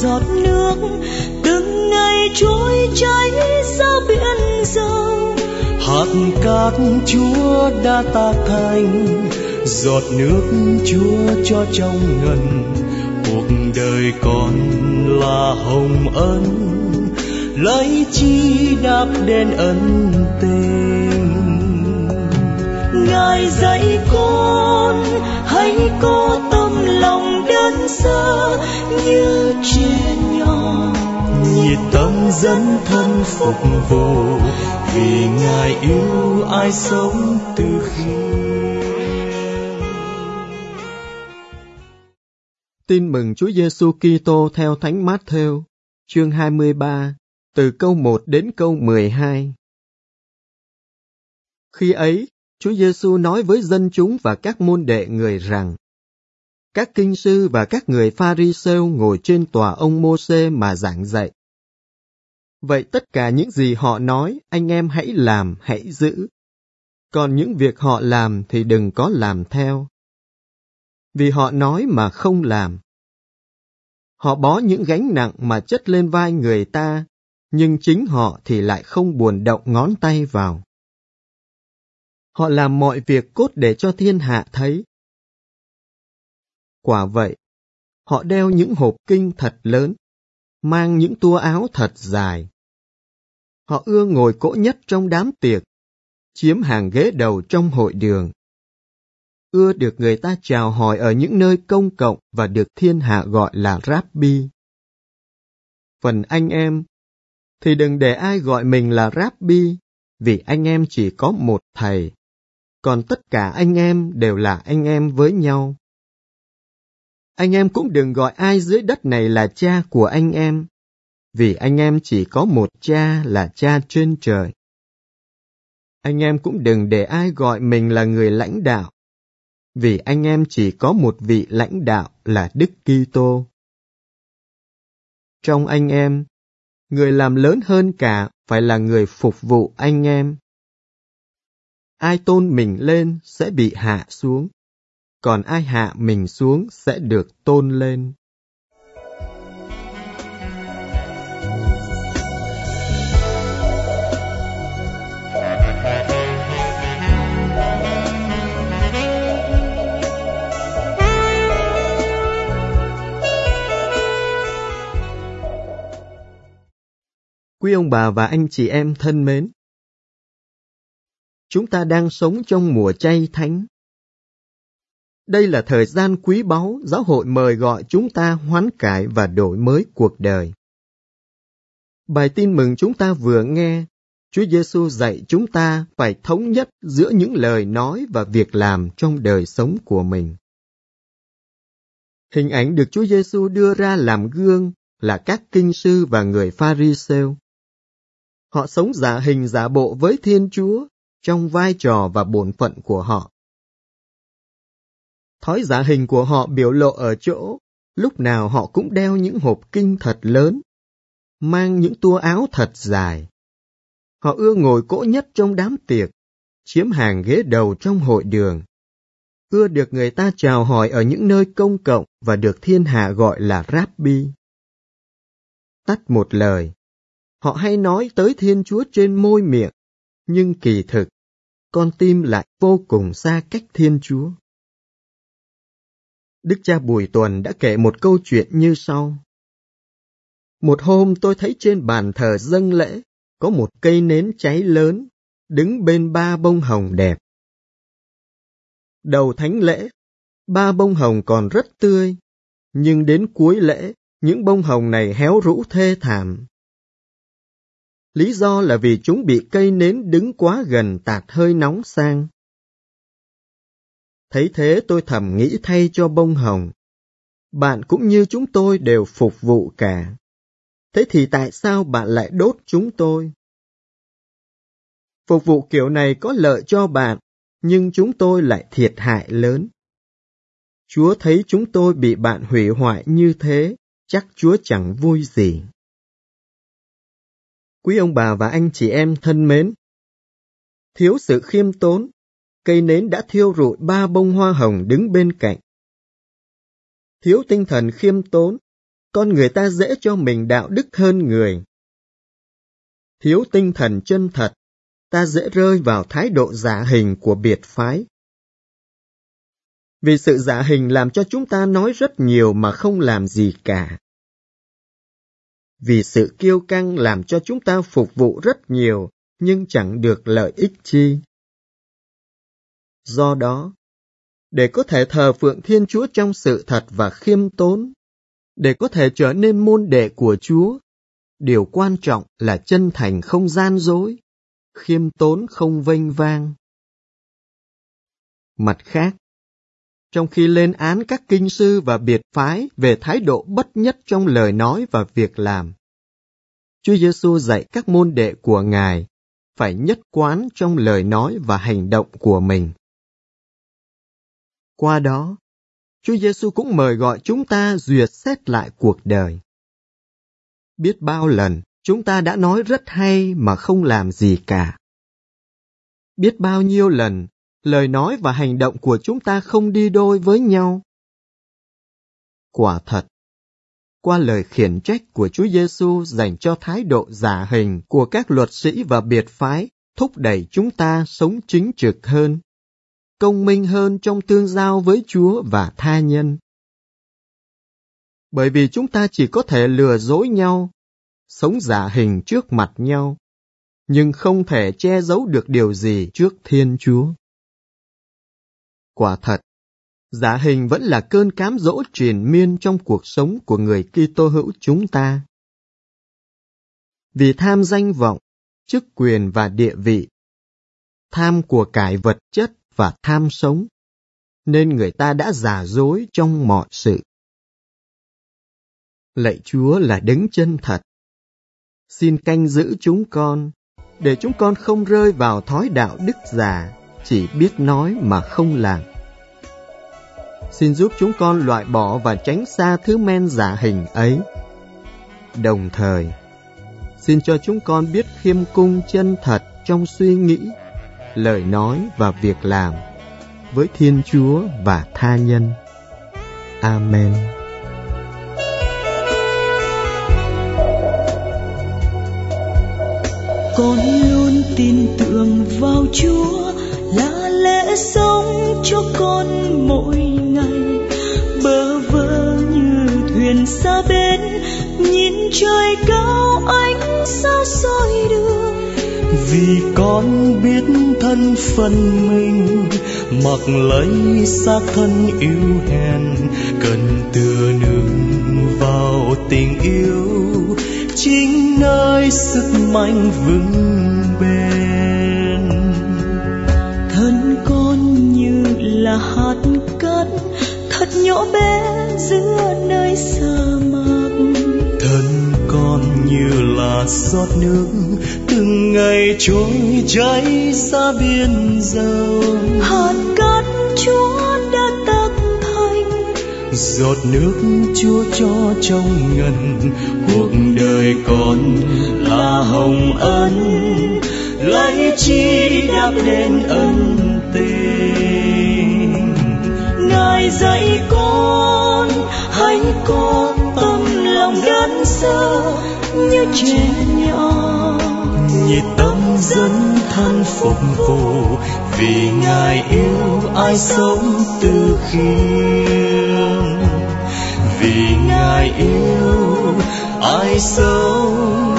giọt nước, từng ngày trôi chảy ra biển rộng. Hạt cát Chúa đã ta thành, giọt nước Chúa cho trong ngần. Cuộc đời con là hồng ân, lấy chi đáp đền ân tình. Ngài dạy con hãy có tâm lòng đơn sơ như trẻ nhỏ, nhiệt tâm dấn thân phục vụ, vì Ngài yêu ai sống từ khi. Tin mừng Chúa Giêsu Kitô theo Thánh Mát-thêu, chương 23, từ câu 1 đến câu 12. Khi ấy, Chúa Giêsu nói với dân chúng và các môn đệ Người rằng: các kinh sư và các người Pha-ri-sêu ngồi trên tòa ông Mô-sê mà giảng dạy. Vậy tất cả những gì họ nói, anh em hãy làm, hãy giữ. Còn những việc họ làm thì đừng có làm theo. Vì họ nói mà không làm. Họ bó những gánh nặng mà chất lên vai người ta, nhưng chính họ thì lại không buồn động ngón tay vào. Họ làm mọi việc cốt để cho thiên hạ thấy. Quả vậy, họ đeo những hộp kinh thật lớn, mang những tua áo thật dài. Họ ưa ngồi cỗ nhất trong đám tiệc, chiếm hàng ghế đầu trong hội đường. Ưa được người ta chào hỏi ở những nơi công cộng và được thiên hạ gọi là Rabbi. Phần anh em, thì đừng để ai gọi mình là Rabbi, vì anh em chỉ có một thầy, còn tất cả anh em đều là anh em với nhau. Anh em cũng đừng gọi ai dưới đất này là cha của anh em, vì anh em chỉ có một cha là cha trên trời. Anh em cũng đừng để ai gọi mình là người lãnh đạo, vì anh em chỉ có một vị lãnh đạo là Đức Kitô. Trong anh em, người làm lớn hơn cả phải là người phục vụ anh em. Ai tôn mình lên sẽ bị hạ xuống, còn ai hạ mình xuống sẽ được tôn lên. Quý ông bà và anh chị em thân mến, chúng ta đang sống trong mùa chay thánh. Đây là thời gian quý báu giáo hội mời gọi chúng ta hoán cải và đổi mới cuộc đời. Bài tin mừng chúng ta vừa nghe, Chúa Giêsu dạy chúng ta phải thống nhất giữa những lời nói và việc làm trong đời sống của mình. Hình ảnh được Chúa Giêsu đưa ra làm gương là các kinh sư và người Pha-ri-sêu. Họ sống giả hình giả bộ với Thiên Chúa trong vai trò và bổn phận của họ. Thói giả hình của họ biểu lộ ở chỗ, lúc nào họ cũng đeo những hộp kinh thật lớn, mang những tua áo thật dài. Họ ưa ngồi cỗ nhất trong đám tiệc, chiếm hàng ghế đầu trong hội đường. Ưa được người ta chào hỏi ở những nơi công cộng và được thiên hạ gọi là Rabbi. Tắt một lời, họ hay nói tới Thiên Chúa trên môi miệng, nhưng kỳ thực, con tim lại vô cùng xa cách Thiên Chúa. Đức cha Bùi Tuần đã kể một câu chuyện như sau. Một hôm tôi thấy trên bàn thờ dâng lễ có một cây nến cháy lớn, đứng bên 3 bông hồng đẹp. Đầu thánh lễ, 3 bông hồng còn rất tươi, nhưng đến cuối lễ, những bông hồng này héo rũ thê thảm. Lý do là vì chúng bị cây nến đứng quá gần tạt hơi nóng sang. Thấy thế tôi thầm nghĩ thay cho bông hồng. Bạn cũng như chúng tôi đều phục vụ cả. Thế thì tại sao bạn lại đốt chúng tôi? Phục vụ kiểu này có lợi cho bạn, nhưng chúng tôi lại thiệt hại lớn. Chúa thấy chúng tôi bị bạn hủy hoại như thế, chắc Chúa chẳng vui gì. Quý ông bà và anh chị em thân mến, thiếu sự khiêm tốn, cây nến đã thiêu rụi 3 bông hoa hồng đứng bên cạnh. Thiếu tinh thần khiêm tốn, con người ta dễ cho mình đạo đức hơn người. Thiếu tinh thần chân thật, ta dễ rơi vào thái độ giả hình của biệt phái. Vì sự giả hình làm cho chúng ta nói rất nhiều mà không làm gì cả. Vì sự kiêu căng làm cho chúng ta phục vụ rất nhiều nhưng chẳng được lợi ích chi. Do đó, để có thể thờ phượng Thiên Chúa trong sự thật và khiêm tốn, để có thể trở nên môn đệ của Chúa, điều quan trọng là chân thành không gian dối, khiêm tốn không vênh vang. Mặt khác, trong khi lên án các kinh sư và biệt phái về thái độ bất nhất trong lời nói và việc làm, Chúa Giêsu dạy các môn đệ của Ngài phải nhất quán trong lời nói và hành động của mình. Qua đó, Chúa Giêsu cũng mời gọi chúng ta duyệt xét lại cuộc đời. Biết bao lần chúng ta đã nói rất hay mà không làm gì cả. Biết bao nhiêu lần lời nói và hành động của chúng ta không đi đôi với nhau. Quả thật, qua lời khiển trách của Chúa Giêsu dành cho thái độ giả hình của các luật sĩ và biệt phái thúc đẩy chúng ta sống chính trực hơn, công minh hơn trong tương giao với Chúa và tha nhân. Bởi vì chúng ta chỉ có thể lừa dối nhau, sống giả hình trước mặt nhau, nhưng không thể che giấu được điều gì trước Thiên Chúa. Quả thật, giả hình vẫn là cơn cám dỗ triền miên trong cuộc sống của người Kitô hữu chúng ta. Vì tham danh vọng, chức quyền và địa vị, tham của cải vật chất và tham sống, nên người ta đã giả dối trong mọi sự. Lạy Chúa là đấng chân thật. Xin canh giữ chúng con, để chúng con không rơi vào thói đạo đức giả, chỉ biết nói mà không làm. Xin giúp chúng con loại bỏ và tránh xa thứ men giả hình ấy. Đồng thời, xin cho chúng con biết khiêm cung chân thật trong suy nghĩ, lời nói và việc làm, với Thiên Chúa và tha nhân. Amen. Con luôn tin tưởng vào Chúa là lẽ sống cho con mỗi ngày. Bơ vơ như thuyền xa bến, nhìn trời cao ánh sao soi đường. Vì con biết thân phận mình, mặc lấy xác thân yếu hèn, cần tựa nương vào tình yêu, chính nơi sức mạnh vững bền. Thân con như là hạt cát, thật nhỏ bé giữa nơi sa mạc. Thân con như là giọt nước, từng ngày trôi chảy ra biển rộng. Hạt cát Chúa đã tác thành, giọt nước Chúa cho trong ngần. Cuộc đời con là hồng ân, lấy chi đáp đền ân tình. Ngài dạy con, hãy có tâm lòng đơn sơ như trẻ nhỏ, nhiệt tâm dấn thân phục vụ, vì Ngài yêu ai sống từ khiêm. Vì Ngài yêu ai sống